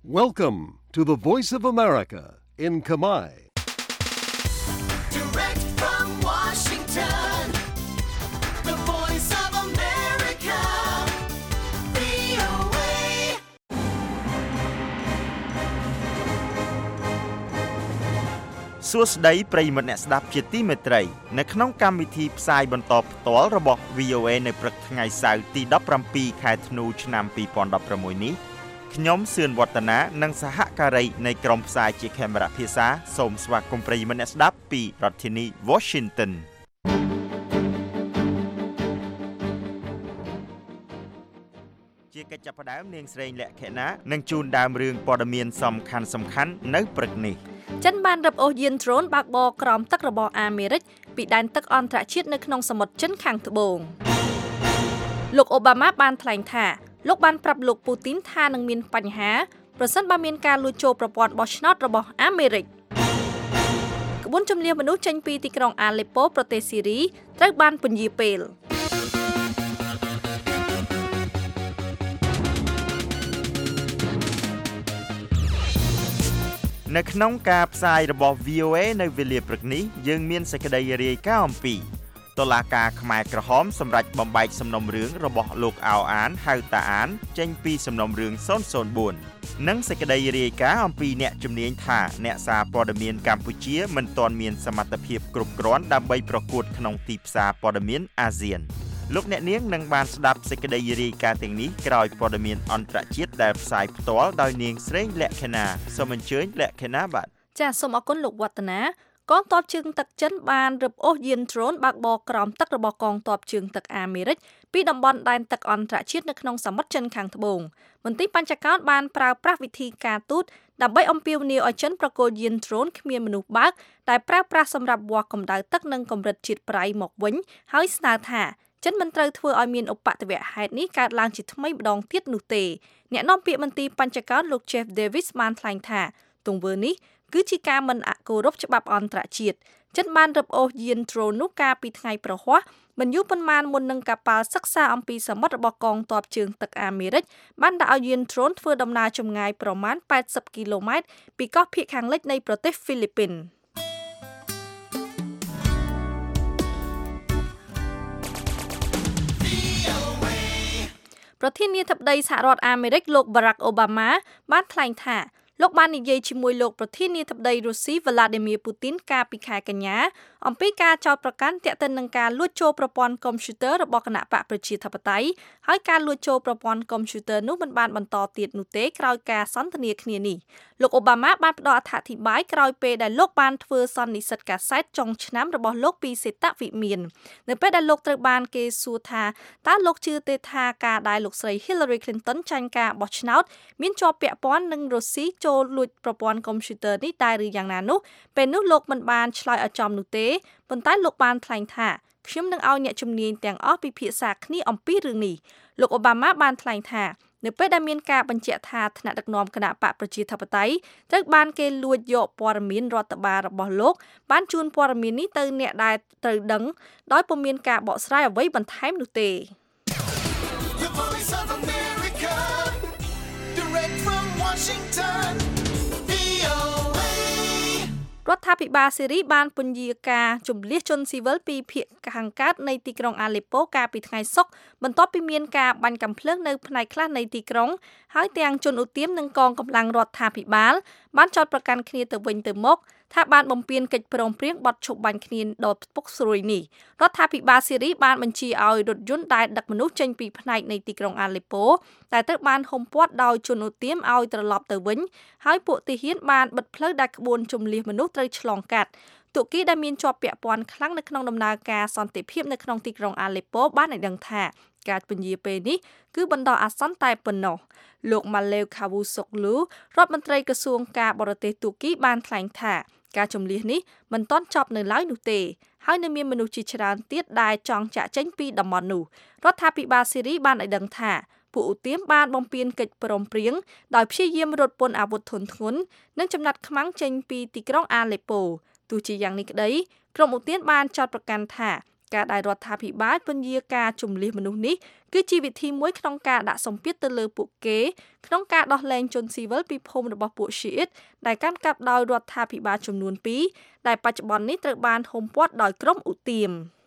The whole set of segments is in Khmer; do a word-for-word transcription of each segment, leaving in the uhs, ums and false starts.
Welcome to the Voice of America in Khmer. Direct from Washington, the Voice of America, វី អូ เอសួស្តីប្រិយមិត្តអ្នកស្ដាប់ជាទីមេត្រីនៅក្នុងកម្មវិធីផ្សាយបន្តផ្ទាល់របស់ វី អូ เอ នៅព្រឹកថ្ងៃសៅរ៍ទីដប់ប្រាំពីរខែធ្នូឆ្នាំពីរពាន់ដប់ប្រាំមួយនេះខ្ញុំសឿនវឌ្ឍនានិងសហការីនៃក្រុមផ្សាយជាខេមរៈភាសាសូមស្វាគមន៍ប្រិយមិត្តអ្នកស្ដាប់ពីរដ្ឋធានី Washington ជាកិច្ចចាប់ផ្ដើមនាងស្រីលក្ខិណានឹងជូនដើមរឿងព័ត៌មានសំខាន់សំខាន់នៅព្រឹកនេះចិនបានរឹបអូសយានដ្រូនបើកបរក្រោមទឹករបស់អាមេរិកពីដែនទឹកអន្តរជាតិនៅក្នុងសមុទ្រចិនខាងត្បូងលោកអូបាម៉ាបានថ្លែងថាលោកបានប្រាប់លោកពូទីនថានឹងមានបញ្ហាប្រសិនបើមានការលួចចូលប្រព័ន្ធបោះឆ្នោតរបស់អាមេរិកក្បួនជម្លៀសមនុស្សចេញពីទីក្រុងអាឡេប៉ូប្រទេសស៊ីរីត្រូវបានពន្យាពេលនៅក្នុងការផ្សាយរបស់ វី អូ เอ នៅវេលាព្រឹកនេះយើងមានសេចក្តីរាយការណ៍អំពីតុលាការខ្មែរក្រហមសម្រាប់បំបែកសំណុំរឿងរបស់លោកអោអានហៅតាអានចេញពីសំណុំរឿងศูนย์ศูนย์bốnនិងសេចក្តីរាយការណ៍អំពីអ្នកជំនាញថាអ្នកសារព័ត៌មានកម្ពុជាមិនទាន់មានសមត្ថភាពគ្រប់គ្រាន់ដើម្បីប្រកួតក្នុងទីផ្សារព័ត៌មានអាស៊ានលោកអ្នកនាងនឹងបានស្ដាប់សេចក្តីរាយការណ៍ទាំងនេះក្រោយព័ត៌មានអន្តរជាតិដែលផ្សាយផ្ទាល់ដោយនាងស្រីលក្ខិណាសូមអញ្ជើញលក្ខិណាបាទចាសសូមអរគុណលោកវឌ្ឍនាកងទ័ពជើងទឹកចិនបានរឹបអូសយានដ្រូនបើកបរក្រោមទឹករបស់កងទ័ពជើងទឹកអាមេរិកពីតំបន់ដែនទឹកអន្តរជាតិនៅក្នុងសមុទ្រចិនខាងត្បូងមន្ទីរបញ្ចកោណបានប្រើប្រាស់វិធីការទូតដើម្បីអំពាវនាវឲ្យចិនប្រគល់យានដ្រូនគ្មានមនុស្សបើកដែលប្រើប្រាស់សម្រាប់វាស់កម្ដៅទឹកនិងកម្រិតជាតិប្រៃមកវិញហើយស្នើថាចិនមិនត្រូវធ្វើឲ្យមានឧបទ្ទវហេតុនេះកើតឡើងជាថ្មីម្ដងទៀតនោះទេអ្នកនាំពាក្យមន្ទីរបញ្ចកោណលោក Jeff Davis បានថ្លែងថាទង្វើនេះគឺជាការមិនអគោរពច្បាប់អន្តរជាតិចិនបានរឹបអូសយានដ្រូននោះកាលពីថ្ងៃប្រហ័សមិនយូរប៉ុន្មានមុននឹងកប៉ាល់សិក្សាអំពីសមុទ្ររបស់កងទ័ពជើងទឹកអាមេរិកបានដាក់ឲ្យយានដ្រូនធ្វើដំណើរចម្ងាយប្រមាណแปดสิบគីឡូម៉ែត្រពីកោះភាគខាងលិចនៃប្រទេសហ្វីលីពីនប្រធានាធិបតីសហរដ្ឋអាមេរិកលោក Barack Obama បានថ្លែងថាលោកបាននិយាយជាមួយលោកប្រធានាធិបតីរុស្ស៊ី Vladimir Putin កាលពីខែកញ្ញាអំពីការចោទប្រកាន់ទាក់ទិននឹងការលួចចូលប្រព័ន្ធកុំព្យូទ័ររបស់គណៈបកប្រជាធិបតេយ្យហើយការលួចចូលប្រព័ន្ធកុំព្យូទ័រនោះមិនបានបន្តទៀតនោះទេក្រោយការសន្ទនាគ្នានេះលោកអូបាម៉ាបានផ្ដល់អត្ថាធិប្បាយក្រោយពេលដែលលោកបានធ្វើសន្និសីទកាសែតចុងឆ្នាំរបស់លោកពីសេតវិមាននៅពេលដែលលោកត្រូវបានគេសួរថាតើលោកជឿទេថាការដែលលោកស្រី Hillary Clinton ចាញ់ការបោះឆ្នោតមានជាប់ពាក់ព័ន្ធនឹងរុស្ស៊ីចូលលួចប្រព័ន្ធកុំព្យូទ័រនេះដែរឬយ៉ាងណានោះពេលនោះលោកមិនបានឆ្លើយឲ្យចំនោះទេប៉ុន្តែលោកបានថ្លែងថាខ្ញុំនឹងឲ្យអ្នកជំនាញទាំងអស់ពិភាក្សាគ្នាអំពីរឿងនេះលោកអូបាម៉ាបានថ្លែងថានៅពេលដែលមានការបញ្ជាក់ថាថ្នាក់ដឹកនាំគណៈបកប្រជាធិបតេយ្យត្រូវបានគេលួចយកព័ត៌មានរដ្ឋបាលរបស់លោកបានជូនព័ត៌មាននេះទៅអ្នកដែលត្រូវដឹងដោយពុំមានការបកស្រាយអ្វីបន្ថែមនោះទេ The Voice of America, direct from Washington, វី អូ เอរដ្ឋាភិបាលសេរីបានពន្យាការជំលះជនស៊ីវិលពីភាគខាងកើតនៃទីក្រុងអាឡេប៉ូកាលពីថ្ងៃសុក្របន្ទាប់ពីមានការបាញ់កាំភ្លើងនៅផ្នែកខ្លះនៃទីក្រុងហើយទាំងជនឧទាមនិងកងកម្លាំងរដ្ឋាភិបាលបានចោទប្រកាន់គ្នាទៅវិញទៅមកថាបានបំពានកិច្ចព្រមព្រៀងបទឈប់បាញ់គ្នាដ៏ពុកស្រួយនេះរដ្ឋាភិបាលសេរីបានបញ្ជាឲ្យរថយន្តដែលដឹកមនុស្សចេញពីផ្នែកនៃទីក្រុងអាឡេប៉ូតែត្រូវបានហុំព័ទ្ធដោយជនឧទាមឲ្យត្រឡប់ទៅវិញហើយពួកទាហានបានបិទផ្លូវដែលក្បួនជម្លៀសមនុស្សត្រូវឆ្លងកាត់ទូគីដែលមានជាប់ពាក់ព័ន្ធខ្លាំងនៅក្នុងដំណើរការសន្តិភាពនៅក្នុងទីក្រុងអាឡេប៉ូបានឲ្យដឹងថាការពន្យាពេលនេះគឺបណ្ដោះអាសន្នតែប៉ុណ្ណោះលោក Malev Cavusoglu រដ្ឋមន្ត្រីក្រសួងការបរទេសទូគីបានថ្លែងថាការជំលះនេះមិនទាន់ចប់នៅឡើយនោះទេហើយនៅមានមនុស្សជាច្រើនទៀតដែលចង់ចាក់ចេញពីតំបន់នោះរដ្ឋាភិបាលសេរីបានឲ្យដឹងថាពួកឧទាមបានបំពានកិច្ចព្រមព្រៀងដោយព្យាយាមរត់ពន្ធអាវុធធុនធ្ងន់និងចំណាត់ខ្មាំងចេញពីទីក្រុងអាឡេប៉ូទោះជាយ៉ាងនេះក្តីក្រុមឧទាមបានចោទប្រកាន់ថាការដែលរដ្ឋាភិបាលពន្យាការជំនះមនុស្សនេះគឺជាវិធីមួយក្នុងការដាក់សម្ពាធទៅលើពួកគេក្នុងការដោះលែងជនស៊ីវិលពីភូមិរបស់ពួក Shiite ដែលកាន់កាប់ដោយរដ្ឋាភិបាលចំនួនពីរដែលបច្ចុប្បន្ននេះត្រូវបានហ៊ុមព័ទ្ធដោយក្រុមឧទាម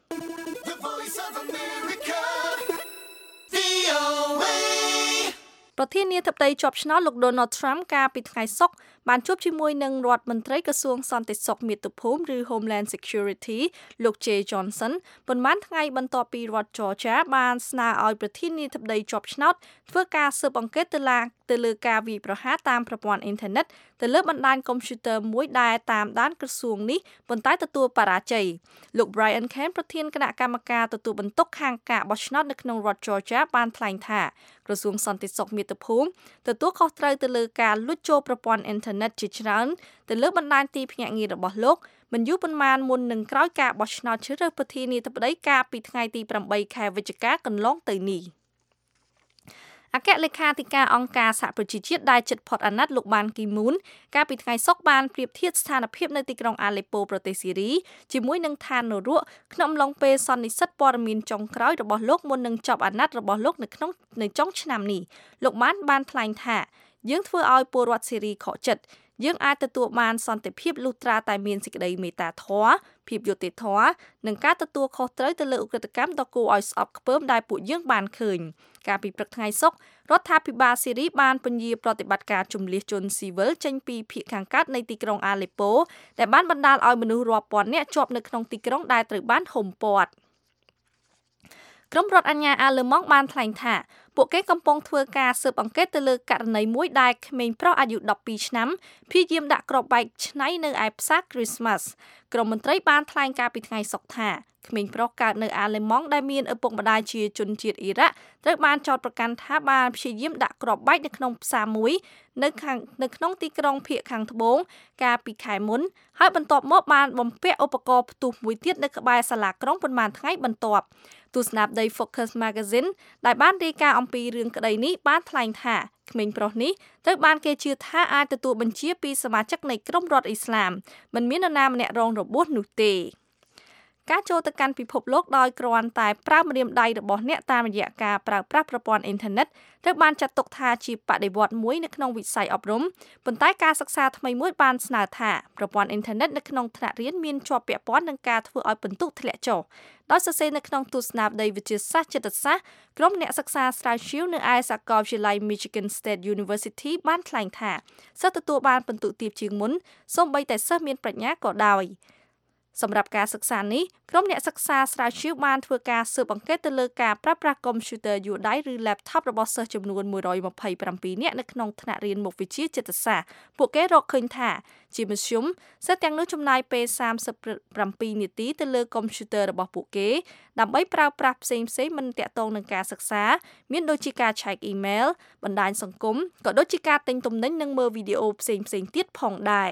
The Voice of America, វី អូ เอប្រធានាធិបតីជាប់ឆ្នោតលោក Donald Trump កាលពីថ្ងៃសុក្របានជួបជាមួយនឹងរដ្ឋមន្ត្រីក្រសួងសន្តិសុខមាតុភូមិឬ Homeland Security លោក Jay Johnson ប៉ុន្មានថ្ងៃបន្ទាប់ពីរដ្ឋ Georgia បានស្នើឲ្យប្រធានាធិបតីជាប់ឆ្នោតធ្វើការស៊ើបអង្កេតទៅលើទៅលើការវាយប្រហារតាមប្រព័ន្ធអ៊ីនធឺណិតទៅលើបណ្ដាញកុំព្យូទ័រមួយដែលតាមដានក្រសួងនេះប៉ុន្តែទទួលបរាជ័យលោក Brian Kemp ប្រធានគណៈកម្មការទទួលបន្ទុកខាងការបោះឆ្នោតនៅក្នុងរដ្ឋ Georgia បានថ្លែងថាក្រសួងសន្តិសុខមាតុភូមិទទួលខុសត្រូវទៅលើការលួចចូលប្រព័ន្ធអ៊ីនធឺណិតជាច្រើនទៅលើបណ្ដាញទីភ្នាក់ងាររបស់លោកមិនយូរប៉ុន្មានមុននឹងក្រោយការបោះឆ្នោតជ្រើសរើសប្រធានាធិបតីកាលពីថ្ងៃទីប្រាំបីខែវិច្ឆិកាកន្លងទៅនេះអគ្គលេខាធិការអង្គការសហប្រជាជាតិដែលជិតផុតអាណត្តិលោកបានគីមូនកាលពីថ្ងៃសុក្របានប្រៀបធៀបស្ថានភាពនៅទីក្រុងអាឡេប៉ូប្រទេសស៊ីរីជាមួយនឹងឋាននរកក្នុងអំឡុងពេលសន្និសីទព័ត៌មានចុងក្រោយរបស់លោកមុននឹងចប់អាណត្តិរបស់លោកនៅក្នុងនៅចុងឆ្នាំនេះលោកបានបានថ្លែងថាយើងធ្វើឲ្យពលរដ្ឋស៊ីរីខកចិត្តយើងអាចទទួលបានសន្តិភាពលុះត្រាតែមានសេចក្តីមេត្តាធម៌ភាពយុត្តិធម៌និងការទទួលខុសត្រូវទៅលើឧក្រិដ្ឋកម្មដ៏គួរឲ្យស្អប់ខ្ពើមដែលពួកយើងបានឃើញកាលពីព្រឹកថ្ងៃសុក្ររដ្ឋាភិបាលស៊ីរីបានពន្យាប្រតិបត្តិការជំនះជនស៊ីវិលចេញពីភាគខាងកើតនៃទីក្រុងអាឡេប៉ូដែលបានបណ្ដាលឲ្យមនុស្សរាប់ពាន់នាក់ជាប់នៅក្នុងទីក្រុងដែលត្រូវបានហ៊ុមព័ទ្ធក្រុមរដ្ឋអាជ្ញាអាល្លឺម៉ង់បានថ្លែងថាពួកគេកំពុងធ្វើការស៊ើបអង្កេតទៅលើករណីមួយដែលក្មេងប្រុសអាយុដប់ពីរឆ្នាំព្យាយាមដាក់គ្រាប់បែកឆ្នៃនៅឯផ្សារ Christmas ក្រុមមន្ត្រីបានថ្លែងការពីថ្ងៃសុក្រថាក្មេងប្រុសកើតនៅអាល្លឺម៉ង់ដែលមានឪពុកម្ដាយជាជនជាតិអ៊ីរ៉ាក់ត្រូវបានចោទប្រកាន់ថាបានព្យាយាមដាក់គ្រាប់បែកនៅក្នុងផ្សារមួយនៅខាងនៅក្នុងទីក្រុងភាគខាងត្បូងកាលពីខែមុនហើយបន្ទាប់មកបានបំពាក់ឧបករណ៍ផ្ទុះមួយទៀតនៅក្បែរសាលាក្រុងប៉ុន្មានថ្ងៃបន្ទាប់ទស្សនាបតី Focus Magazine ដែលបានរាយការណ៍អំពីរឿងក្តីនេះបានថ្លែងថាក្មេងប្រុសនេះត្រូវបានគេជឿថាអាចទទួលបញ្ជាពីសមាជិកនៃក្រុមរដ្ឋអ៊ីស្លាមមិនមាននរណាម្នាក់រងរបួសនោះទេការចូលទៅកាន់ពិភពលោកដោយគ្រាន់តែប្រើម្រាមដៃរបស់អ្នកតាមរយៈការប្រើប្រាស់ប្រព័ន្ធអ៊ីនធឺណិតត្រូវបានចាត់ទុកថាជាបដិវត្តន៍មួយនៅក្នុងវិស័យអប់រំប៉ុន្តែការសិក្សាថ្មីមួយបានស្នើថាប្រព័ន្ធអ៊ីនធឺណិតនៅក្នុងថ្នាក់រៀនមានជាប់ពាក់ព័ន្ធនឹងការធ្វើឲ្យពិន្ទុធ្លាក់ចុះដោយសរសេរនៅក្នុងទស្សនាបតីវិទ្យាសាស្ត្រចិត្តសាស្ត្រក្រុមអ្នកសិក្សាស្រាវជ្រាវនៅឯសាកលវិទ្យាល័យ Michigan State University បានថ្លែងថាសិស្សទទួលបានពិន្ទុទាបជាងមុនសូម្បីតែសិស្សមានប្រាជ្ញាក៏ដោយសម្រាប់ការសិក្សានេះក្រុមអ្នកសិក្សាស្រាវជ្រាវបានធ្វើការស៊ើបអង្កេតទៅលើការប្រើប្រាស់កុំព្យូទ័រយួរដៃឬ laptop របស់សិស្សចំនួនមួយរយម្ភៃប្រាំពីរនាក់នៅក្នុងថ្នាក់រៀនមុខវិជ្ជាចិត្តសាស្ត្រពួកគេរកឃើញថាជាមធ្យមសិស្សទាំងនោះចំណាយពេលសាមសិបប្រាំពីរនាទីទៅលើកុំព្យូទ័ររបស់ពួកគេដើម្បីប្រើប្រាស់ផ្សេងៗមិនទាក់ទងនឹងការសិក្សាមានដូចជាការឆែកអ៊ីមែលបណ្ដាញសង្គមក៏ដូចជាការទិញទំនិញនិងមើលវីដេអូផ្សេងៗទៀតផងដែរ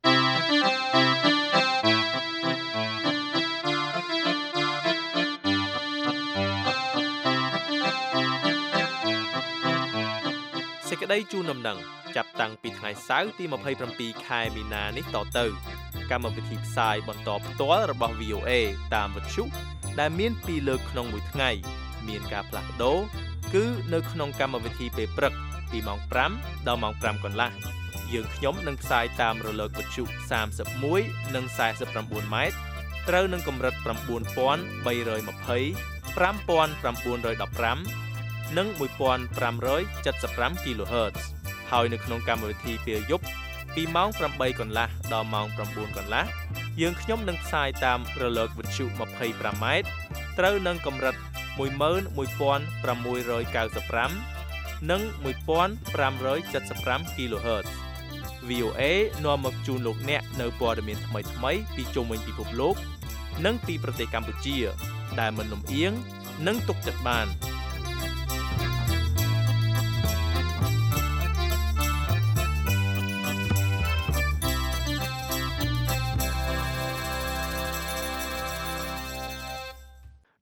សេចក្តីជូនដំណឹងចាប់តាំងពីថ្ងៃសៅរ៍ទីម្ភៃប្រាំពីរខែមីនានេះតទៅកម្មវិធីផ្សាយបន្តផ្ទាល់របស់ វី អូ เอ តាមវិទ្យុដែលមានពីរលើកក្នុងមួយថ្ងៃមានការផ្លាស់ប្ដូរគឺនៅក្នុងកម្មវិធីពេលព្រឹកពីម៉ោងប្រាំដល់ម៉ោងប្រាំកន្លះយើងខ្ញុំនឹងផ្សាយតាមរលកវិទ្យុសាមសិបមួយនិងសែសិបប្រាំបួនម៉ែត្រត្រូវនឹងកម្រិត៩,៣២០ ៥,៩១៥និងmột nghìn năm trăm bảy mươi lăm គីឡូហឺតซ์ហើយនៅក្នុងកម្មវិធីពេលយប់ពីម៉ោងប្រាំបីកន្លះដល់ម៉ោងប្រាំបួនកន្លះយើងខ្ញុំនឹងផ្សាយតាមរលកវិទ្យុยี่สิบห้าម៉ែត្រត្រូវនឹងកម្រិតmột nghìn một trăm sáu mươi lămនិងmột nghìn năm trăm bảy mươi lămគីឡូហឺតซ์ វី អូ เอ នាំមកជូនលោកអ្នកនៅព័ត៌មានថ្មីៗពីជុំវិញពិភពលោកនិងពីប្រទេសកម្ពុជាដែលមិនលំអៀងនិងទុកចិត្តបាន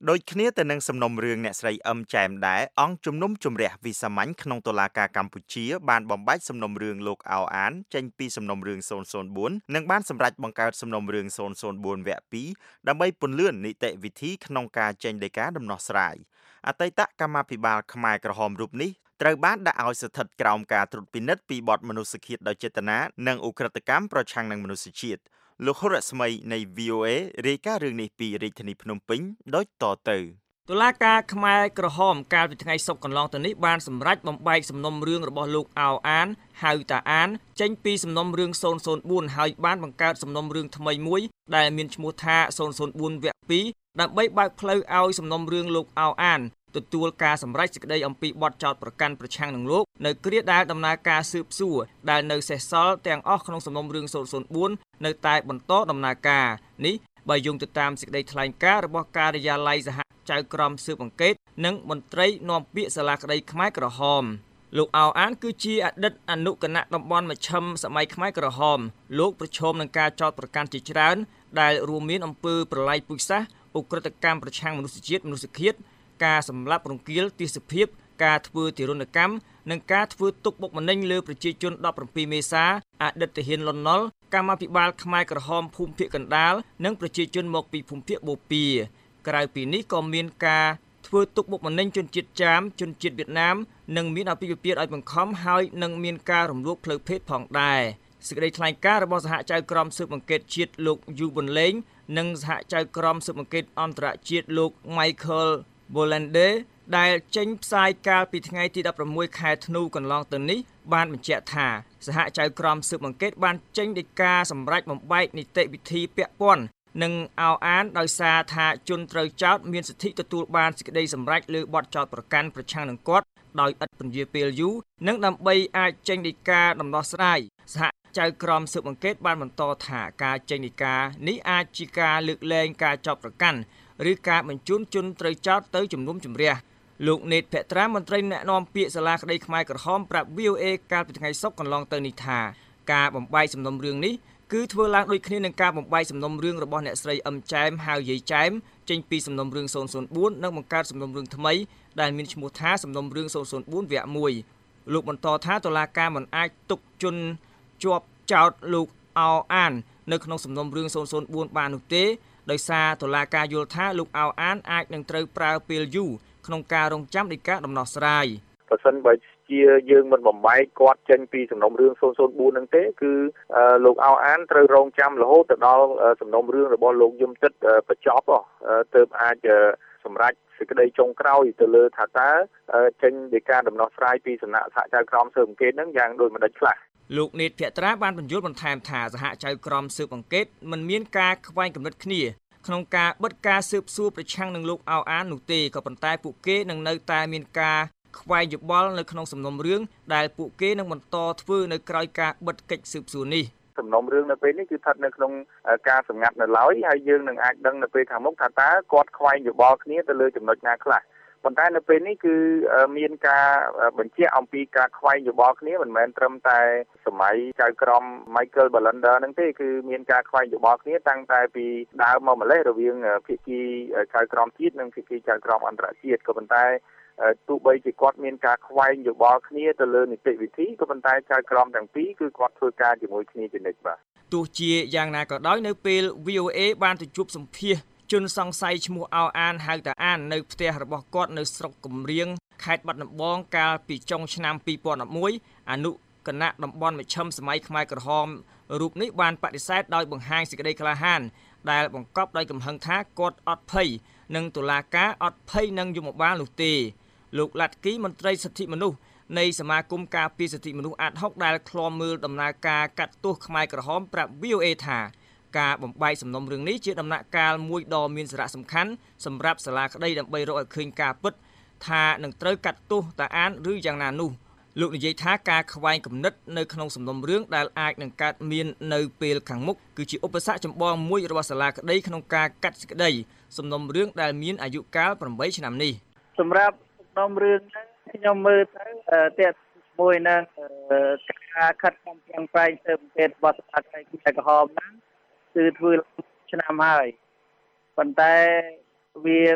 ដូចគ្នាទៅនឹងសំណុំរឿងអ្នកស្រីអឹមចែមដែរអង្គជំនុំជម្រះវិសាមញ្ញក្នុងតុលាការកម្ពុជាបានបំបែកសំណុំរឿងលោកអោអានចេញពីសំណុំរឿងศูนย์ศูนย์bốnនិងបានសម្រេចបង្កើតសំណុំរឿងศูนย์ศูนย์bốnវគ្គពីរដើម្បីពន្លឿននីតិវិធីក្នុងការចេញដីកាដំណោះស្រាយអតីតកម្មាភិបាលខ្មែរក្រហមរូបនេះត្រូវបានដាក់ឲ្យស្ថិតក្រោមការត្រួតពិនិត្យពីបទមនុស្សឃាតដោយចេតនានិងឧក្រិដ្ឋកម្មប្រឆាំងនឹងមនុស្សជាតិលោកហុរស្មីនៃ V O A រាយការណ៍រឿងនេះពីរាជធានីភ្នំពេញដូចតទៅតុលាការខ្មែរក្រហមកាលពីថ្ងៃសុក្រកន្លងទៅនេះបានសម្រេចបំបែកសំណុំរឿងរបស់លោកអោអានហៅតាអានចេញពីសំណុំរឿងศูนย์ศูนย์bốnហើយបានបង្កើតសំណុំរឿងថ្មីមួយដែលមានឈ្មោះថាศูนย์ศูนย์bốnវគ្គពីរដើម្បីបើកផ្លូវឲ្យសំណុំរឿងលោកអោអានទទួលការសម្រេចសេចក្តីអំពីបទចោទប្រកាន់ប្រឆាំងនឹងលោកនៅគ្រាដែលដំណើរការស៊ើបសួរដែលនៅសេសសល់ទាំងអស់ក្នុងសំណុំរឿងศูนย์ศูนย์bốnនៅតែបន្តដំណើរការនេះបើយោងទៅតាមសេចក្តីថ្លែងការណ៍របស់ការិយាល័យសហចៅក្រមស៊ើបអង្កេតនិងមន្ត្រីនាំពាក្យសាលាក្តីខ្មែរក្រហមលោកអោអានគឺជាអតីតអនុគណៈតំបន់មជ្ឈិមសម័យខ្មែរក្រហមលោកប្រឈមនឹងការចោទប្រកាន់ជាច្រើនដែលរួមមានអំពើប្រល័យពូជសាសន៍ឧក្រិដ្ឋកម្មប្រឆាំងមនុស្សជាតិមនុស្សឃាតការសម្លាប់រង្គាលទាសភាពការធ្វើទារុណកម្មនិងការធ្វើទុកបុកម្នេញលើប្រជាជនដប់ប្រាំពីរមេសាអតីតទាហានលន់នល់កម្មាភិបាលខ្មែរក្រហមភូមិភាគកណ្ដាលនិងប្រជាជនមកពីភូមិភាគបូព៌ាក្រៅពីនេះក៏មានការធ្វើទុកបុកម្នេញជនជាតិចាមជនជាតិវៀតណាមនិងមានអភិភិពាតឲ្យបង្ខំហើយនិងមានការរំលោភផ្លូវភេទផងដែរសេចក្តីថ្លែងការណ៍របស់សហចៅក្រមស៊ើបអង្កេតជាតិលោកយូប៊ុនលេងនិងសហចៅក្រមស៊ើបអង្កេតអន្តរជាតិលោក Michael Bolande ដែលចេញផ្សាយកាលពីថ្ងៃទីដប់ប្រាំមួយខែធ្នូកន្លងទៅនេះបានបញ្ជាក់ថាសហចៅក្រមស៊ើបអង្កេតបានចេញដីកាសម្រេចបំបែកនីតិវិធីពាក់ព័ន្ធនិងអោអានដោយសារថាជនត្រូវចោទមានសិទ្ធិទទួលបានសេចក្តីសម្រេចលើបទចោទប្រកាន់ប្រឆាំងនឹងគាត់ដោយឥតពន្យាពេលយូរនិងដើម្បីអាចចេញដីកាដំណោះស្រាយសហចៅក្រមស៊ើបអង្កេតបានបន្តថាការចេញដីកានេះអាចជាការលើកលែងការចោទប្រកាន់ឬការបញ្ជូនជនត្រូវចោទទៅជំនុំជម្រះលោកណេតភក្ត្រាមន្ត្រីណែនាំពាក្យសាលាក្តីខ្មែរក្រហមប្រាប់ V O A កាលពីថ្ងៃសុក្រកន្លងទៅនេះថាការបំបែកសំណុំរឿងនេះគឺធ្វើឡើងដូចគ្នានឹងការបំបែកសំណុំរឿងរបស់អ្នកស្រីអឹមចែមហៅយាយចែមចេញពីសំណុំរឿងศูนย์ศูนย์bốnនិងបង្កើតសំណុំរឿងថ្មីដែលមានឈ្មោះថាសំណុំរឿងศูนย์ศูนย์bốnវគ្គមួយលោកបន្តថាតុលាការមិនអាចទុកជនជាប់ចោទលោកអោអាននៅក្នុងសំណុំរឿងศูนย์ศูนย์bốnបាននោះទេដោយសារតុលាការយល់ថាលោកអោអានអាចនឹងត្រូវប្រើពេលយូរក្នុងការរងចាំដីកាដំណោះស្រាយបើសិនបើជាយើងមិនបំបែកគាត់ចេញពីសំណុំរឿងศูนย์ศูนย์bốnហ្នឹងទេគឺលោកអោអានត្រូវរងចាំរហូតទៅដល់សំណុំរឿងរបស់លោកយមទឹកបញ្ចប់ទើបអាចសម្រេចសេចក្តីចុងក្រោយទៅលើថាតើចេញដីកាដំណោះស្រាយពីសំណាក់សហចៅក្រមស៊ើបអង្កេតហ្នឹងយ៉ាងដូចម្ដេចខ្លះលោកនេតភក្ត្រាបានបញ្យល់បន្ថែមថាសហចៅក្រមស៊ើបអង្កេតមិនមានការខ្វែងគំនិតគ្នាក្នុងការបិទការស៊ើបសួរប្រឆាំងនឹងលោកអោអាននោះទេក៏ប៉ុន្តែពួកគេនឹងនៅតែមានការខ្វែងយោបល់នៅក្នុងសំណុំរឿងដែលពួកគេនឹងបន្តធ្វើនៅក្រៅការបិទកិច្ចស៊ើបសួរនេះសំណុំរឿងនៅពេលនេះគឺស្ថិតនៅក្នុងការសម្ងាត់នៅឡើយហើយយើងនឹងអាចដឹងនៅពេលខាងមុខថាតើគាត់ខ្វែងយោបល់គ្នាទៅលើចំណុចណាខ្លះប៉ុន្តែនៅពេលនេះគឺមានការបញ្ជាក់អំពីការខ្វែងយោបល់គ្នាមិនមែនត្រឹមតែសម័យចៅក្រម Michael Bolande ហ្នឹងទេគឺមានការខ្វែងយោបល់គ្នាតាំងតែពីដើមមកម្លេះរវាងភាគីចៅក្រមជាតិនិងភាគីចៅក្រមអន្តរជាតិក៏ប៉ុន្តែទោះបីជាគាត់មានការខ្វែងយោបល់គ្នាទៅលើនីតិវិធីក៏ប៉ុន្តែចៅក្រមទាំងពីរគឺគាត់ធ្វើការជាមួយគ្នាជានិច្ចបាទទោះជាយ៉ាងណាក៏ដោយនៅពេល V O A បានទៅជួបសម្ភាសជនសង្ស័យឈ្មោះអោអានហៅតាអាននៅផ្ទះរបស់គាត់នៅស្រុកគំរៀងខេត្តបាត់ដំបងកាលពីចុងឆ្នាំពីរពាន់ដប់មួយអនុគណៈតំបន់មជ្ឈិមសម័យខ្មែរក្រហមរូបនេះបានបដិសេធដោយបង្ហាញសេចក្តីក្លាហានដែលបង្កប់ដោយកំហឹងថាគាត់អត់ភ័យនិងតុលាការអត់ភ័យនឹងយមបាលនោះទេលោកឡាត់គីមន្ត្រីសិទ្ធិមនុស្សនៃសមាគមការពារសិទ្ធិមនុស្សអាតហុកដែលឃ្លាំមើលដំណើរការកាត់ទោសខ្មែរក្រហមប្រាប់ V O A ថាការបំបែកសំណុំរឿងនេះជាដំណាក់កាលមួយដ៏មានសារៈសំខាន់សម្រាប់សាលាក្តីដើម្បីរកឲ្យឃើញការពិតថានឹងត្រូវកាត់ទោសតាអានឬយ៉ាងណានោះលោកនិយាយថាការខ្វែងគំនិតនៅក្នុងសំណុំរឿងដែលអាចនឹងកើតមាននៅពេលខាងមុខគឺជាឧបសគ្គចម្បងមួយរបស់សាលាក្តីក្នុងការកាត់សេចក្តីសំណុំរឿងដែលមានអាយុកាលប្រាំបីឆ្នាំនេះសម្រាប់សំណុំរឿងហ្នឹងខ្ញុំមើលទៅតែជាមួយនឹងការខិតខំប្រឹងប្រែងស៊ើបអង្កេតរបស់សាលាក្តីខ្មែរក្រហមហ្នឹងគឺធ្វើឆ្នាំហើយប៉ុន្តែវាមានមុខ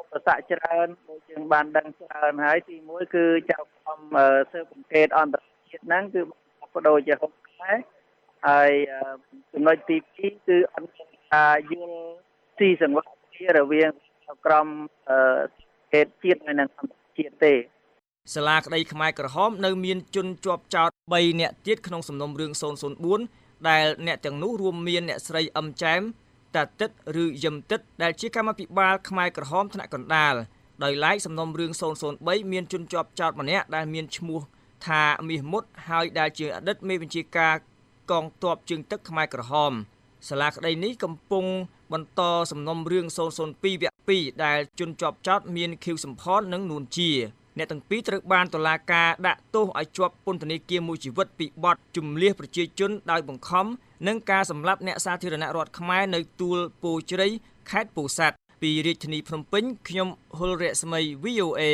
ប្រសាច្រើនដូចយើងបានដឹងច្រើនហើយទីមួយគឺចៅក្រមស៊ើបអង្កេតអន្តរជាតិហ្នឹងគឺបដូរជាហុកដែរហើយចំណុចទីពីរគឺអន្តរជាតិស៊ីសង្វាក់គ្នារវាងចៅក្រមអឺអេតជាតិហើយនិងអន្តរជាតិទេសាលាក្តីខ្មែរក្រហមនៅមានជនជាប់ចោទបីនាក់ទៀតក្នុងសំណុំរឿងศูนย์ศูนย์bốnដែលអ្នកទាំងនោះរួមមានអ្នកស្រីអឹមចែមតាទិតឬយឹមទិតដែលជាកម្មាភិបាលខ្មែរក្រហមថ្នាក់កណ្ដាលដោយឡែកសំណុំរឿងศูนย์ศูนย์三មានជនជាប់ចោតម្នាក់ដែលមានឈ្មោះថាមាសមុតហើយដែលជាអតីតមេបញ្ជាការកងទ័ពជើងទឹកខ្មែរក្រហមសាលាក្តីនេះកំពុងបន្តសំណុំរឿងศูนย์ศูนย์ពីរវគ្គពីរដែលជនជាប់ចោតមានខៀវសំផននិងនួនជាអ្នកទាំងពីរត្រូវបានតុលាការដាក់ទោសឲ្យជាប់ពន្ធនាគារមួយជីវិតពីបទជំនះប្រជាជនដោយបង្ខំនិងការសម្លាប់អ្នកសាធារណរដ្ឋខ្មែរនៅទួលពោធិ៍ជ្រៃខេត្តពោធិ៍សាត់ពីរាជធានីភ្នំពេញខ្ញុំហុលរស្មី វី អូ เอ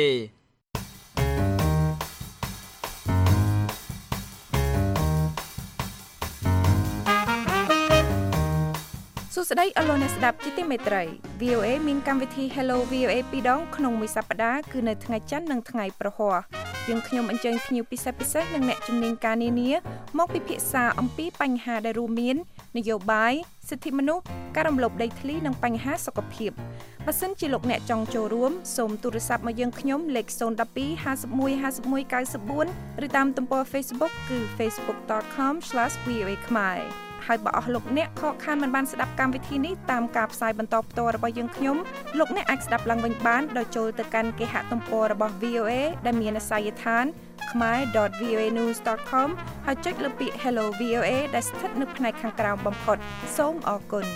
សួស្តីអស់លោកអ្នកស្ដាប់ជាទីមេត្រី វី អូ เอ មានកម្មវិធី Hello វី អូ เอ ពីរដងក្នុងមួយសប្តាហ៍គឺនៅថ្ងៃច័ន្ទនិងថ្ងៃប្រហ័សយើងខ្ញុំអញ្ជើញភ្ញៀវពិសេសពិសេសនិងអ្នកជំនាញការនានាមកពិភាក្សាអំពីបញ្ហាដែលរួមមាននយោបាយសិទ្ធិមនុស្សការរំលោភដីធ្លីនិងបញ្ហាសុខភាពបើសិនជាលោកអ្នកចង់ចូលរួមសូមទូរស័ព្ទមកយើងខ្ញុំលេខศูนย์ một hai ห้าสิบเอ็ด ห้าสิบเอ็ด เก้าสิบสี่ឬតាមទំព័រ Facebook គឺ facebook dot com slash v o a khmerហើយបើអស់លោកអ្នកខកខានមិនបានស្ដាប់កម្មវិធីនេះតាមការផ្សាយបន្តផ្ទាល់របស់យើងខ្ញុំលោកអ្នកអាចស្ដាប់ឡើងវិញបានដោយចូលទៅកាន់គេហទំព័ររបស់ វី អូ เอ ដែលមានអាសយដ្ឋាន khmer dot v o a news dot com ហើយចុចលើពាក្យ Hello វី អូ เอ ដែលស្ថិតនៅផ្នែកខាងក្រោមបំផុតសូមអរគុណ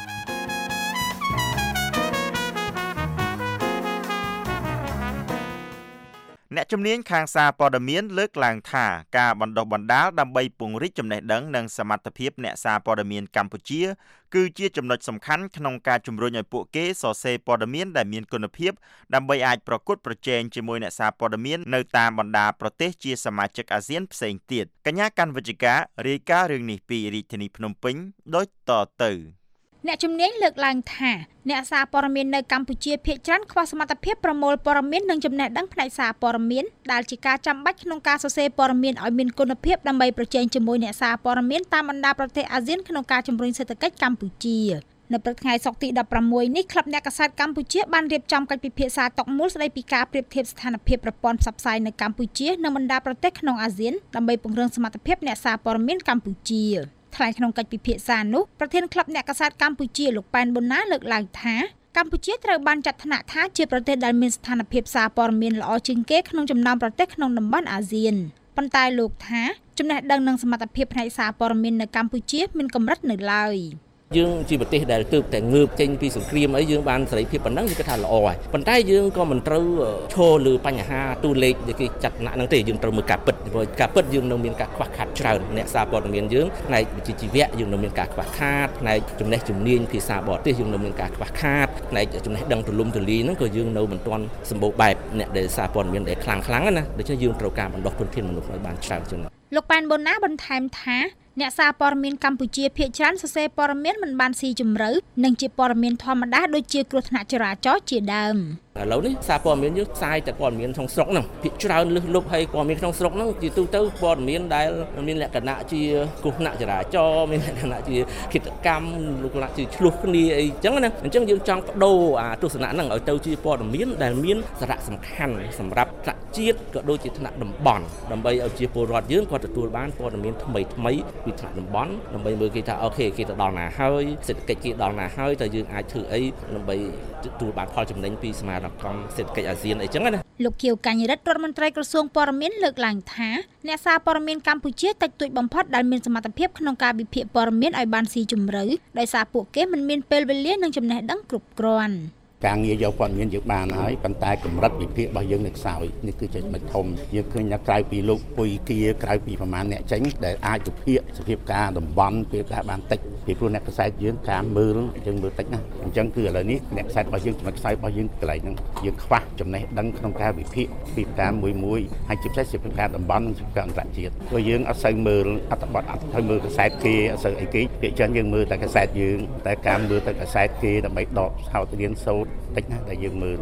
អ្នកជំនាញខាងសារព័ត៌មានលើកឡើងថាការបណ្ដុះបណ្ដាលដើម្បីពង្រីកចំណេះដឹងនិងសមត្ថភាពអ្នកសារព័ត៌មានកម្ពុជាគឺជាចំណុចសំខាន់ក្នុងការជំរុញឲ្យពួកគេសរសេរព័ត៌មានដែលមានគុណភាពដើម្បីអាចប្រកួតប្រជែងជាមួយអ្នកសារព័ត៌មាននៅតាមបណ្ដាប្រទេសជាសមាជិកអាស៊ានផ្សេងទៀតកញ្ញាកាន់វិជ្ជការរាយការណ៍រឿងនេះពីរាជធានីភ្នំពេញដូចតទៅអ្នកជំនាញលើកឡើងថាអ្នកសារព័ត៌មាននៅកម្ពុជាភាគច្រើនខ្វះសមត្ថភាពប្រមូលព័ត៌មាននិងចំណេះដឹងផ្នែកសារព័ត៌មានដែលជាការចាំបាច់ក្នុងការសរសេរព័ត៌មានឲ្យមានគុណភាពដើម្បីប្រជែងជាមួយអ្នកសារព័ត៌មានតាមបណ្ដាប្រទេសអាស៊ានក្នុងការជំរុញសេដ្ឋកិច្ចកម្ពុជានៅព្រឹកថ្ងៃសុក្រទីដប់ប្រាំមួយនេះក្លឹបអ្នកកាសែតកម្ពុជាបានរៀបចំកិច្ចពិភាក្សាតុមូលស្ដីពីការប្រៀបធៀបស្ថានភាពប្រព័ន្ធផ្សព្វផ្សាយនៅកម្ពុជានិងបណ្ដាប្រទេសក្នុងអាស៊ានដើម្បីពង្រឹងសមត្ថភាពអ្នកសារព័ត៌មានកម្ពុជាថ្លែងក្នុងកិច្ចពិភាក្សានោះប្រធានក្លឹបអ្នកកាសែតកម្ពុជាលោកប៉ែនប៊ុនណាលើកឡើងថាកម្ពុជាត្រូវបានចាត់ថ្នាក់ថាជាប្រទេសដែលមានស្ថានភាពសារព័ត៌មានល្អជាងគេក្នុងចំណោមប្រទេសក្នុងតំបន់អាស៊ានប៉ុន្តែលោកថាចំណេះដឹងនិងសមត្ថភាពផ្នែកសារព័ត៌មាននៅកម្ពុជាមានកម្រិតនៅឡើយយើងជាប្រទេសដែលទើបតែងើបចេញពីសង្គ្រាមអីយើងបានសេរីភាពប៉ុណ្ណឹងគឺថាល្អហើយប៉ុន្តែយើងក៏មិនត្រូវឈរលើបញ្ហាទូលេខដែលគេចាត់ថ្នាក់ហ្នឹងទេយើងត្រូវមើលការពិតព្រោះការពិតយើងនៅមានការខ្វះខាតច្រើនអ្នកសារព័ត៌មានយើងផ្នែកវិជ្ជាជីវៈយើងនៅមានការខ្វះខាតផ្នែកចំណេះជំនាញភាសាបរទេសយើងនៅមានការខ្វះខាតផ្នែកចំណេះដឹងទូលំទូលាយហ្នឹងក៏យើងនៅមិនទាន់សម្បូរបែបអ្នកដែលសារព័ត៌មានដែលខ្លាំងខ្លាំងណាដូច្នេះយើងត្រូវការបណ្ដុះធនធានមនុស្សឲ្យបានច្រើនជាងនេះលោកប៉ែនប៊ុនណាបន្ថែមថាអ្នកសារព័ត៌មានកម្ពុជាភាគច្រើនសរសេរព័ត៌មានមិនបានស៊ីជម្រៅនិងជាព័ត៌មានធម្មតាដូចជាគ្រោះថ្នាក់ចរាចរណ៍ជាដើមឥឡូវនេះសារព័ត៌មានយើងផ្សាយតែព័ត៌មានក្នុងស្រុកហ្នឹងភាគច្រើនលឹះលុបហើយព័ត៌មានក្នុងស្រុកហ្នឹងជាទូទៅព័ត៌មានដែលមានលក្ខណៈជាគ្រោះថ្នាក់ចរាចរណ៍មានលក្ខណៈជាគិតកម្មលក្ខណៈជាឆ្លោះគ្នាអីចឹងណាអញ្ចឹងយើងចង់បដូរអាទស្សនៈហ្នឹងឲ្យទៅជាព័ត៌មានដែលមានសារៈសំខាន់សម្រាប់ថ្នាក់ជាតិក៏ដូចជាថ្នាក់តំបន់ដើម្បីឲ្យជាពលរដ្ឋយើងគាត់ទទួលបានព័ត៌មានថ្មីថ្មីពីថ្នាក់តំបន់ដើម្បីមើលគេថាអូខេគេទៅដល់ណាហើយសេដ្ឋកិច្ចគេដល់ណាហើយតើយើងអាចធ្វើអីដើម្បីទទួលបានផលចំណេញពីសមាគមសេដ្ឋកិច្ចអាស៊ានអីចឹងណាលោកខៀវកញ្ញរិទ្ធរដ្ឋមន្ត្រីក្រសួងព័ត៌មានលើកឡើងថាអ្នកសារព័ត៌មានកម្ពុជាតិចតួចបំផុតដែលមានសមត្ថភាពក្នុងការវិភាគព័ត៌មានឲ្យបានស៊ីជម្រៅដោយសារពួកគេមិនមានពេលវេលានិងចំណេះដឹងគ្រប់គ្រាន់ការងារយកព័ត៌មានយើងបានហើយប៉ុន្តែកម្រិតវិភាគរបស់យើងនៅខ្សោយនេះគឺចំណុចធំយើងឃើញថាក្រៅពីលោកពុយគាក្រៅពីប្រមាណអ្នកចេញដែលអាចវិភាគសភាពការតំបន់ពេលការបានតិចពីព្រោះអ្នកខ្សែយើងការមើលយើងមើលតិចណាស់អញ្ចឹងគឺឥឡូវនេះអ្នកខ្សែរបស់យើងចំណុចខ្សោយរបស់យើងកន្លែងហ្នឹងយើងខ្វះចំណេះដឹងក្នុងការវិភាគពីការមួយមួយហើយជាពិសេសជាការតំបន់ជាការអន្តរជាតិព្រោះយើងអត់សូវមើលអត្ថបទអត់ទៅមើលខ្សែគេអត់សូវអីគេភាគច្រើនយើងមើលតែខ្សែយើងតែការមើលតែខ្សែគេដើម្បីដកហៅរៀនសូត្រតិចណាស់ដែលយើងមើល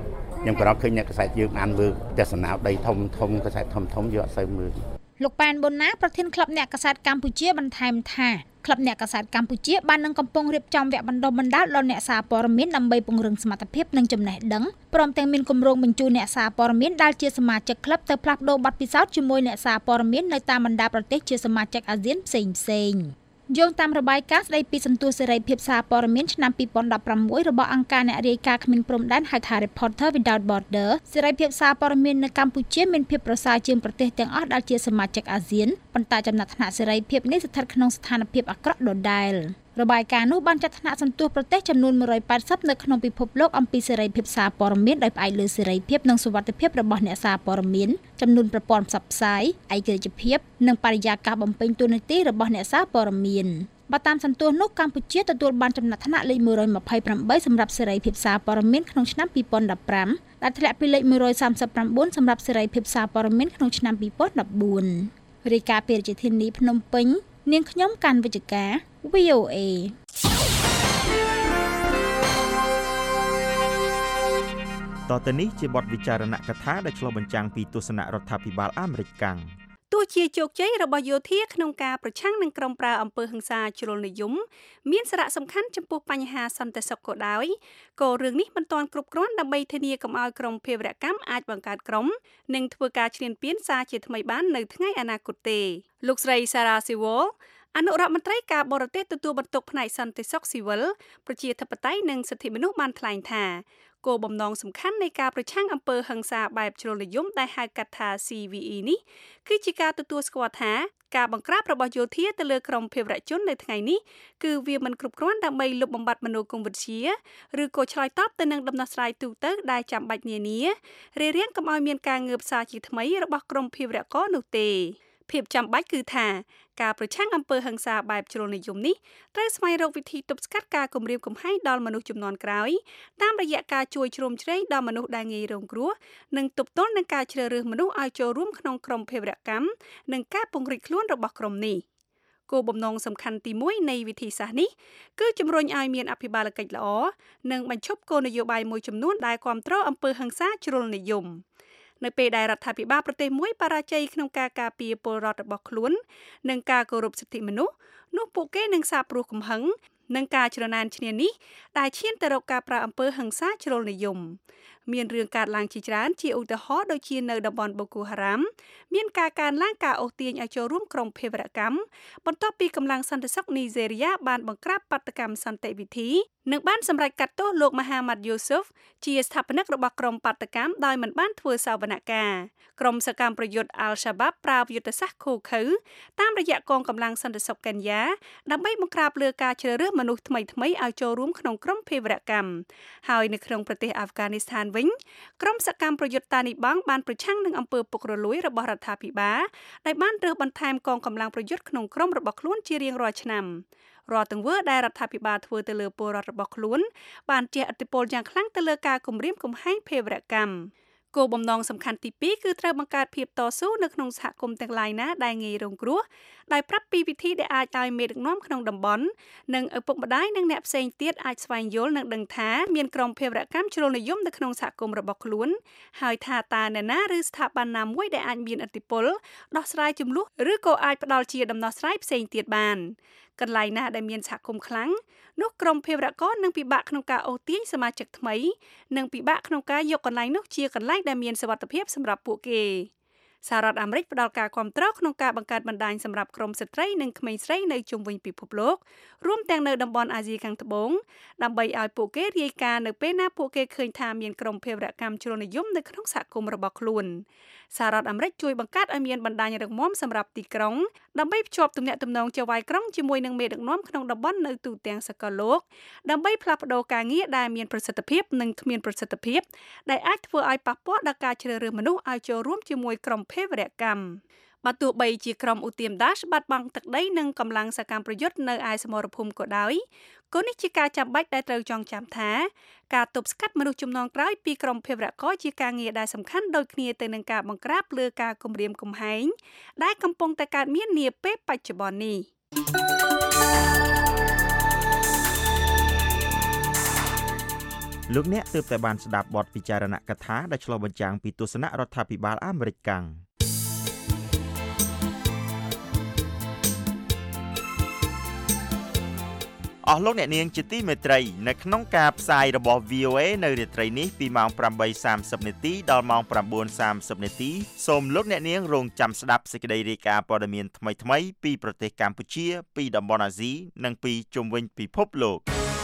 ខ្ញុំក៏រកឃើញអ្នកកសែតយើងបានមើលទស្សនាដីធំធំកសែតធំធំយកអត់សូវមើលលោកប៉ែនប៊ុនណាប្រធានក្លឹបអ្នកកាសែតកម្ពុជាបន្ថែមថាក្លឹបអ្នកកាសែតកម្ពុជាបាននឹងកំពុងរៀបចំវគ្គបណ្ដុះបណ្ដាលដល់អ្នកសារព័ត៌មានដើម្បីពង្រឹងសមត្ថភាពនិងចំណេះដឹងព្រមទាំងមានគម្រោងបញ្ជូនអ្នកសារព័ត៌មានដែលជាសមាជិកក្លឹបទៅផ្លាស់ប្ដូរបទពិសោធន៍ជាមួយអ្នកសារព័ត៌មាននៅតាមបណ្ដាប្រទេសជាសមាជិកអាស៊ានផ្សេងផ្សេងយោងតាមរបាយការណ៍ស្ដីពីសន្ទុះសេរីភាពសារព័ត៌មានឆ្នាំពីរពាន់ដប់ប្រាំមួយរបស់អង្គការអ្នករាយការណ៍គ្មានព្រំដែនហៅថា Reporter Without Border សេរីភាពសារព័ត៌មាននៅកម្ពុជាមានភាពប្រសើរជាងប្រទេសទាំងអស់ដែលជាសមាជិកអាស៊ានប៉ុន្តែចំណាត់ថ្នាក់សេរីភាពនេះស្ថិតក្នុងស្ថានភាពអាក្រក់ដដែលរបាយការណ៍នោះបានចាត់ថ្នាក់សន្ទុះប្រទេសចំនួនមួយរយប៉ែតសិបនៅក្នុងពិភពលោកអំពីសេរីភាពសារព័ត៌មានដោយផ្អែកលើសេរីភាពនិងសុវត្ថិភាពរបស់អ្នកសារព័ត៌មានចំនួនប្រព័ន្ធផ្សព្វផ្សាយឯករាជ្យភាពនិងបរិយាកាសបំពេញតួនាទីរបស់អ្នកសារព័ត៌មានបើតាមសន្ទុះនោះកម្ពុជាទទួលបានចំណាត់ថ្នាក់លេខមួយរយម្ភៃប្រាំបីសម្រាប់សេរីភាពសារព័ត៌មានក្នុងឆ្នាំពីរពាន់ដប់ប្រាំដែលធ្លាក់ពីលេខមួយរយសាមសិបប្រាំបួនសម្រាប់សេរីភាពសារព័ត៌មានក្នុងឆ្នាំពីរពាន់ដប់បួនរាយការណ៍ពីរាជធានីភ្នំពេញនាងខ្ញុំកាន់វិជ្ជការ វី អូ เอតទៅនេះជាបទវិចារណកថាដែលឆ្លុះបញ្ចាំងពីទស្សនៈរដ្ឋាភិបាលអាមេរិកកាំងទោះជាជោគជ័យរបស់យោធាក្នុងការប្រឆាំងនឹងក្រុមប្រើអំពើហិង្សាជ្រុលនិយមមានសារៈសំខាន់ចំពោះបញ្ហាសន្តិសុខក៏ដោយក៏រឿងនេះមិនទាន់គ្រប់គ្រាន់ដើម្បីធានាកុំឲ្យក្រុមភេរវកម្មអាចបង្កើតក្រុមនិងធ្វើការឈ្លានពានសារជាថ្មីបាននៅថ្ងៃអនាគតទេលោកស្រី Sarah Sewell អនុរដ្ឋមន្ត្រីការបរទេសទទួលបន្ទុកផ្នែកសន្តិសុខស៊ីវិលប្រជាធិបតេយ្យនិងសិទ្ធិមនុស្សបានថ្លែងថាគោលបំណងសំខាន់នៃការប្រឆាំងអំពើហិង្សាបែបជ្រុលនិយមដែលហៅកាត់ថា ซี វី អ៊ី នេះគឺជាការទទួលស្គាល់ថាការបង្ក្រាបរបស់យោធាទៅលើក្រុមភេរវជននៅថ្ងៃនេះគឺវាមិនគ្រប់គ្រាន់ដើម្បីលុបបំបាត់មនោគមវិជ្ជាឬក៏ឆ្លើយតបទៅនឹងដំណោះស្រាយទូទៅដែលចាំបាច់នានារារាំងកុំឲ្យមានការងើបសារជាថ្មីរបស់ក្រុមភេរវករនោះទេភាពចាំបាច់គឺថាការប្រឆាំងអំពើហិង្សាបែបជ្រុលនិយមនេះត្រូវស្វែងរកវិធីទប់ស្កាត់ការគំរាមកំហែងដល់មនុស្សជំនាន់ក្រោយតាមរយៈការជួយជ្រោមជ្រែងដល់មនុស្សដែលងាយរងគ្រោះនិងទប់ទល់នឹងការជ្រើសរើសមនុស្សឲ្យចូលរួមក្នុងក្រុមភេរវកម្មនិងការពង្រីកខ្លួនរបស់ក្រុមនេះគោលបំណងសំខាន់ទីមួយនៃវិធីសាស្ត្រនេះគឺជំរុញឲ្យមានអភិបាលកិច្ចល្អនិងបញ្ឈប់គោលនយោបាយមួយចំនួនដែលគាំទ្រអំពើហិង្សាជ្រុលនិយមនៅពេលដែលរដ្ឋាភិបាលប្រទេសមួយបរាជ័យក្នុងការការពារពលរដ្ឋរបស់ខ្លួននិងការគោរពសិទ្ធិមនុស្សនោះពួកគេនឹងសាបព្រោះកំហឹងនិងការច្រណែនឈ្នានីសដែលឈានទៅរកការប្រើអំពើហិង្សាជ្រុលនិយមមានរឿងកើតឡើងជាច្រើនជាឧទាហរណ៍ដូចជានៅតំបន់បូកូហារ៉ាមមានការកើនឡើងការអូសទាញឲ្យចូលរួមក្រុមភេរវកម្មបន្ទាប់ពីកម្លាំងសន្តិសុខនីហ្សេរីយ៉ាបានបង្ក្រាបបាតុកម្មសន្តិវិធីនិងបានសម្រេចកាត់ទោសលោក Mohammad Yusuf ជាស្ថាបនិករបស់ក្រុមបាតុកម្មដោយមិនបានធ្វើសវនកម្មក្រុមសកម្មប្រយុទ្ធ Al-Shabaab ប្រើយុទ្ធសាស្ត្រឃោឃៅតាមរយៈកងកម្លាំងសន្តិសុខកេនយ៉ាដើម្បីបង្ក្រាបលើការជ្រើសរើសមនុស្សថ្មីៗឲ្យចូលរួមក្នុងក្រុមភេរវកម្មហើយនៅក្នុងប្រទេសអាហ្វហ្គានីស្ថានវិញក្រុមសកម្មប្រយុទ្ធតានីបង់បានប្រឆាំងនឹងអំពើពុករលួយរបស់រដ្ឋាភិបាលដែលបានរើសបន្ថែមកងកម្លាំងប្រយុទ្ធក្នុងក្រុមរបស់ខ្លួនជារៀងរាល់ឆ្នាំរាល់ទង្វើដែលរដ្ឋាភិបាលធ្វើទៅលើពលរដ្ឋរបស់ខ្លួនបានជះឥទ្ធិពលយ៉ាងខ្លាំងទៅលើការគំរាមកំហែងភេរវកម្មគោលបំណងសំខាន់ទីពីរគឺត្រូវបង្កើតភាពតស៊ូនៅក្នុងសហគមន៍ទាំងឡាយណាដែលងាយរងគ្រោះដោយប្រាប់ពីវិធីដែលអាចឲ្យមេដឹកនាំក្នុងតំបន់និងឪពុកម្ដាយនិងអ្នកផ្សេងទៀតអាចស្វែងយល់និងដឹងថាមានក្រុមភេរវកម្មជ្រុលនិយមនៅក្នុងសហគមន៍របស់ខ្លួនហើយថាតើអ្នកណាឬស្ថាប័នណាមួយដែលអាចមានឥទ្ធិពលដោះស្រាយជម្លោះឬក៏អាចផ្ដល់ជាដំណោះស្រាយផ្សេងទៀតបានកន្លែងណាដែលមានសហគមន៍ខ្លាំងនោះក្រុមភេរវករនឹងពិបាកក្នុងការអូសទាញសមាជិកថ្មីនិងពិបាកក្នុងការយកកន្លែងនោះជាកន្លែងដែលមានសុវត្ថិភាពសម្រាប់ពួកគេសហរដ្ឋអាមេរិកផ្ដល់ការគាំទ្រក្នុងការបង្កើតបណ្ដាញសម្រាប់ក្រុមស្ត្រីនិងក្មេងស្រីនៅជុំវិញពិភពលោករួមទាំងនៅតំបន់អាស៊ីខាងត្បូងដើម្បីឲ្យពួកគេរាយការណ៍នៅពេលណាពួកគេឃើញថាមានក្រុមភេរវកម្មជ្រុលនិយមនៅក្នុងសហគមន៍របស់ខ្លួនសហរដ្ឋអាមេរិកជួយបង្កើតឲ្យមានបណ្ដាញរឹងមាំសម្រាប់ទីក្រុងដើម្បីភ្ជាប់ទំនាក់ទំនងជាវាយក្រុងជាមួយនឹងមេដឹកនាំក្នុងតំបន់នៅទូទាំងសកលលោកដើម្បីផ្លាស់ប្ដូរការងារដែលមានប្រសិទ្ធភាពនិងគ្មានប្រសិទ្ធភាពដែលអាចធ្វើឲ្យប៉ះពាល់ដល់ការជ្រើសរើសមនុស្សឲ្យចូលរួមជាមួយក្រុមភេរវកម្មបើទោះបីជាក្រុមឧទាមដាសបាត់បង់ទឹកដីនិងកម្លាំងសកម្មប្រយុទ្ធនៅឯសមរភូមិក៏ដោយក៏នេះជាការចាំបាច់ដែលត្រូវចងចាំថាការទប់ស្កាត់មនុស្សជំនាន់ក្រោយពីក្រុមភេរវករជាការងារដែលសំខាន់ដូចគ្នាទៅនឹងការបង្ក្រាបលើការគំរាមកំហែងដែលកំពុងតែកើតមាននាពេលបច្ចុប្បន្ននេះលោកអ្នកទើបតែបានស្ដាប់បទពិចារណកថាដែលឆ្លុះបញ្ចាំងពីទស្សនៈរដ្ឋាភិបាលអាមេរិកកាំងអស់លោកអ្នកនាងជាទីមេត្រីនៅក្នុងការផ្សាយរបស់ វី អូ เอ នៅរាត្រីនេះពីម៉ោង ប្រាំបីសាមសិប នាទីដល់ម៉ោង ប្រាំបួនសាមសិប នាទីសូមលោកអ្នកនាងរងចាំស្ដាប់សេចក្តីរាយការណ៍ព័ត៌មានថ្មីៗពីប្រទេសកម្ពុជាពីតំបន់អាស៊ីនិងពីជុំវិញពិភពលោក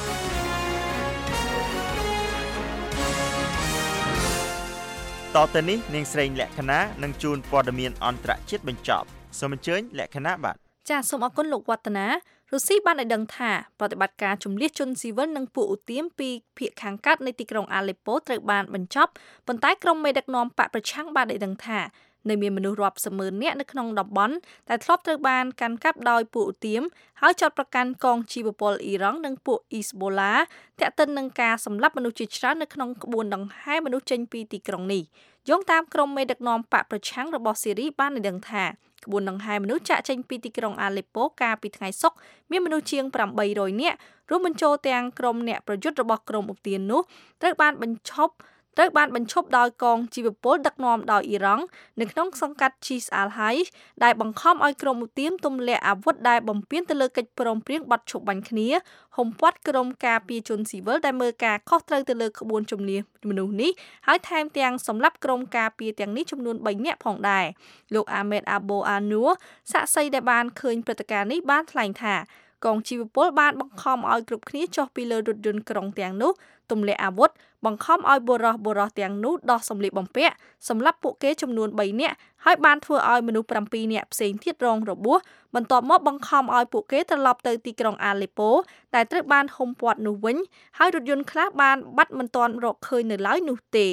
តទៅនេះនាងស្រីលក្ខណៈនឹងជួនព័ត៌មានអន្តរជាតិបញ្ចប់សូមអញ្ជើញលក្ខណៈបាទចាសសូមអរគុណលោកវឌ្ឍនារុស្ស៊ីបានឲ្យដឹងថាប្រតិបត្តិការជំនះជនស៊ីវិលនិងពួកឧទាមពីភាគខាងកើតនៃទីក្រុងអាឡេប៉ូត្រូវបានបញ្ចប់ប៉ុន្តែក្រុមមេដឹកនាំបកប្រឆាំងបានឲ្យដឹងថានៅមានមនុស្សរាប់សម៉ឺននាក់នៅក្នុងតំបន់ដែលធ្លាប់ត្រូវបានកាន់កាប់ដោយពួកឧទាមហើយចាត់ប្រកាន់កងជីវពលអ៊ីរ៉ង់និងពួកអ៊ីស្បូឡាទាក់ទិននឹងការសម្លាប់មនុស្សជាច្រើននៅក្នុងក្បួនដង្ហែមនុស្សចេញពីទីក្រុងនេះយោងតាមក្រុមមេដឹកនាំបកប្រឆាំងរបស់ស៊ីរីបានឲ្យដឹងថាក្បួនដង្ហែមនុស្សចាក់ចេញពីទីក្រុងអាឡេប៉ូកាលពីថ្ងៃសុក្រមានមនុស្សជាងប្រាំបីរយនាក់រួមបញ្ចូលទាំងក្រុមអ្នកប្រយុទ្ធរបស់ក្រុមឧទាននោះត្រូវបានបញ្ឈប់ត្រូវបានបញ្ឈប់ដោយកងជីវពលដឹកនាំដោយអ៊ីរ៉ង់នៅក្នុងសង្កាត់ Chis al-Hay ដែលបង្ខំឲ្យក្រុមឧទាមទម្លាក់អាវុធដែលបំពានទៅលើកិច្ចព្រមព្រៀងបទឈប់បាញ់គ្នាហុំព័ទ្ធក្រុមការពារជនស៊ីវិលដែលមើលការខុសត្រូវទៅលើក្បួនជំនះមនុស្សនេះហើយថែមទាំងសម្លាប់ក្រុមការពារទាំងនេះចំនួនបីនាក់ផងដែរលោក Ahmed Abo Anur សាក្សីដែលបានឃើញព្រឹត្តិការណ៍នេះបានថ្លែងថាកងជីវពលបានបង្ខំឲ្យគ្រប់គ្នាចុះពីលើរថយន្តក្រុងទាំងនោះទម្លាក់អាវុធបង្ខំឲ្យបុរសបុរសទាំងនោះដោះសម្លៀកបំពាក់សម្រាប់ពួកគេចំនួនបីនាក់ហើយបានធ្វើឲ្យមនុស្សប្រាំពីរនាក់ផ្សេងទៀតរងរបួសបន្ទាប់មកបង្ខំឲ្យពួកគេត្រឡប់ទៅទីក្រុងអាឡេប៉ូដែលត្រូវបានហុំព័ទ្ធនោះវិញហើយរថយន្តខ្លះបានបាត់មិនទាន់រកឃើញនៅឡើយនោះទេ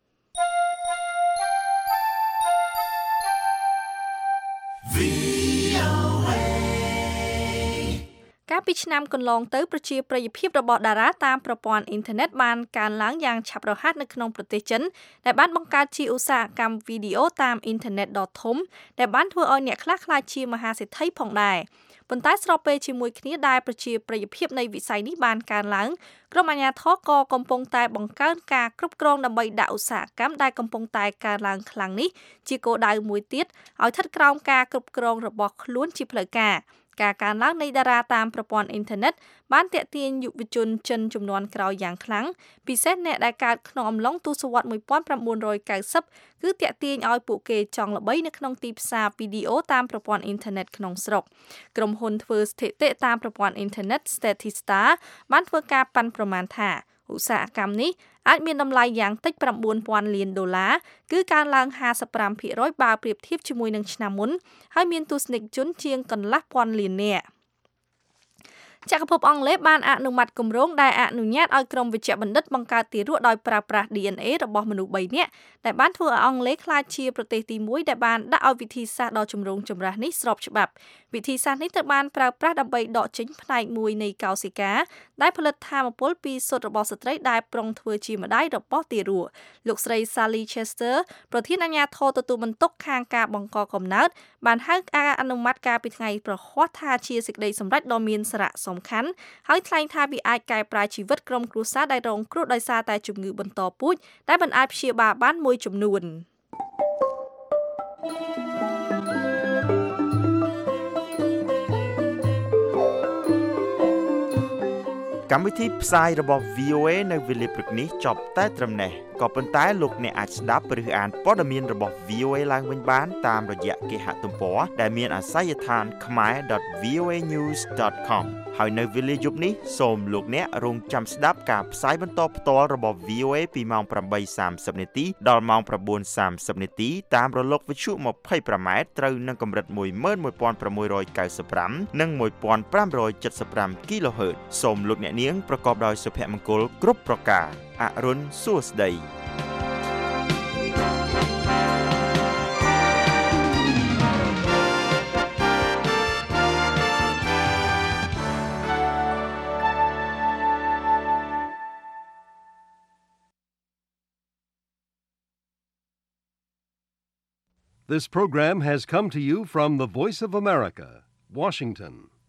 កាលពីឆ្នាំកន្លងទៅប្រជាប្រិយភាពរបស់តារាតាមប្រព័ន្ធអ៊ីនធឺណិតបានកើនឡើងយ៉ាងឆាប់រហ័សនៅក្នុងប្រទេសចិនដែលបានបង្កើតជាឧស្សាហកម្មវីដេអូតាមអ៊ីនធឺណិតដ៏ធំដែលបានធ្វើឲ្យអ្នកខ្លះក្លាយជាមហាសេដ្ឋីផងដែរប៉ុន្តែស្របពេលជាមួយគ្នាដែលប្រជាប្រិយភាពនៃវិស័យនេះបានកើនឡើងក្រុមអាជ្ញាធរក៏កំពុងតែបង្កើនការគ្រប់គ្រងដើម្បីដាក់ឧស្សាហកម្មដែលកំពុងតែកើនឡើងខ្លាំងនេះជាគោលដៅមួយទៀតឲ្យស្ថិតក្រោមការគ្រប់គ្រងរបស់ខ្លួនជាផ្លូវការការកើនឡើងនៃតារាតាមប្រព័ន្ធអ៊ីនធឺណិតបានទាក់ទាញយុវជនចិនជំនាន់ក្រោយយ៉ាងខ្លាំងពិសេសអ្នកដែលកើតក្នុងអំឡុងទសវត្សរ៍một nghìn chín trăm chín mươiគឺទាក់ទាញឲ្យពួកគេចង់ល្បីនៅក្នុងទីផ្សារវីដេអូតាមប្រព័ន្ធអ៊ីនធឺណិតក្នុងស្រុកក្រុមហ៊ុនធ្វើស្ថិតិតាមប្រព័ន្ធអ៊ីនធឺណិត Statista បានធ្វើការប៉ាន់ប្រមាណថាឧស្សាហកម្មនេះអាចមានតម្លៃយ៉ាងតិចប្រាំបួនពាន់លានដុល្លារគឺកើនឡើងห้าสิบห้าភាគរយ បើប្រៀបធៀបជាមួយនឹងឆ្នាំមុនហើយមានទស្សនិកជនជាងកន្លះពាន់លាននាក់ចក្រភពអង់គ្លេសបានអនុម័តគម្រោងដែលអនុញ្ញាតឲ្យក្រុមវិជ្ជបណ្ឌិតបង្កើតទារកដោយប្រើប្រាស់ ឌី អេន เอ របស់មនុស្សបីនាក់ដែលបានធ្វើឲ្យអង់គ្លេសក្លាយជាប្រទេសទីមួយដែលបានដាក់ឲ្យវិធីសាស្ត្រដ៏ចម្រូងចម្រាសនេះស្របច្បាប់វិធីសាស្ត្រនេះត្រូវបានប្រើប្រាស់ដើម្បីដកចេញផ្នែកមួយនៃកោសិកាដែលផលិតថាមពលពីសុទ្ធរបស់ស្ត្រីដែលប្រុងធ្វើជាម្ដាយរបស់ទារកលោកស្រី Sally Chester ប្រធានអាជ្ញាធរទទួលបន្ទុកខាងការបង្កកំណើតបានហៅការអនុម័តការពីថ្ងៃប្រហ័សថាជាសេចក្តីសម្រេចដ៏មានសារៈសំខាន់ហើយថ្លែងថាវាអាចកែប្រែជីវិតក្រុមគ្រួសារដែលរងគ្រោះដោយសារតែជំងឺបន្តពូជដែលមិនអាចព្យាបាលបានមួយចំនួនកម្មវិធីផ្សាយរបស់ វី អូ เอ នៅវេលាព្រឹកនេះចប់តែត្រឹមនេះក៏ប៉ុន្តែលោកអ្នកអាចស្ដាប់ឬអានព័ត៌មានរបស់ វី អូ เอ ឡើងវិញបានតាមរយៈគេហទំព័រដែលមានអាសយដ្ឋាន khmae dot v o a news dot com ហើយនៅវេលាយប់នេះសូមលោកអ្នករងចាំស្ដាប់ការផ្សាយបន្តផ្ទាល់របស់ វី អូ เอ ពីម៉ោងប្រាំបីសាមសិប នាទីដល់ម៉ោងប្រាំបួនសាមសិប នាទីតាមរលកវិទ្យុยี่สิบห้าម៉ែត្រត្រូវនឹងកម្រិតmột một sáu chín fiveនិងmột five seven five គីឡូហឺតសូមលោកអ្នកនាងប្រកបដោយសុភមង្គលគ្រប់ប្រការអរុនសួស្តី This program has come to you from the Voice of America, Washington.